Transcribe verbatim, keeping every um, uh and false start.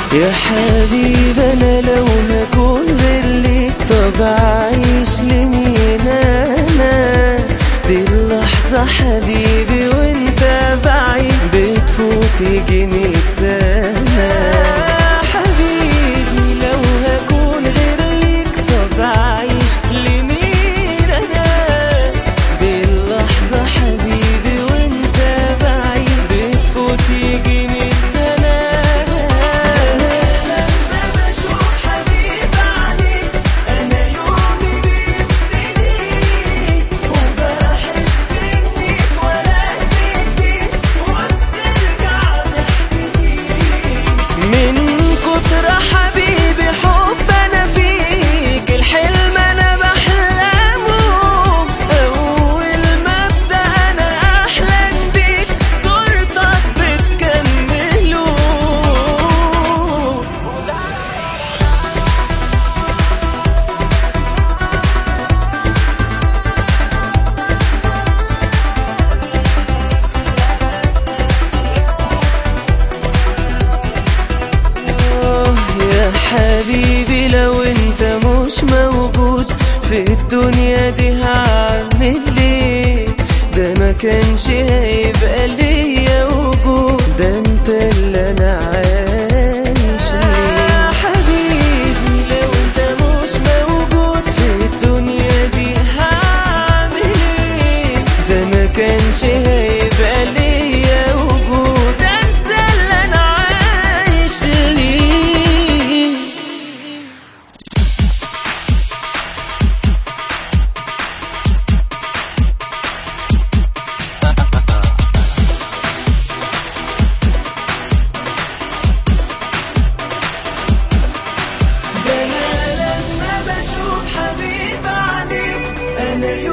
يا حبيبي انا لو هكون غير ليك طب اعيش لمين انا؟ دي اللحظة حبيبي وانت بعيد بتفوت يجي مية سنة. حبيبي لو هكون غير ليك طب اعيش لمين انا؟ دي اللحظة حبيبي وانت بعيد بتفوت يجي مية سنة. حبيبي لو انت مش موجود في الدنيا دي هعمل ليه؟ ده ما كانش هيبقى ليا وجود، ده انت اللي انا عايش ليه. حبيبي لو انت مش موجود في الدنيا دي هعمل ايه؟ ده ما كانش هيبقى ليا وجود، ده انت اللي انا عايش ليه. حبيب عليك أنا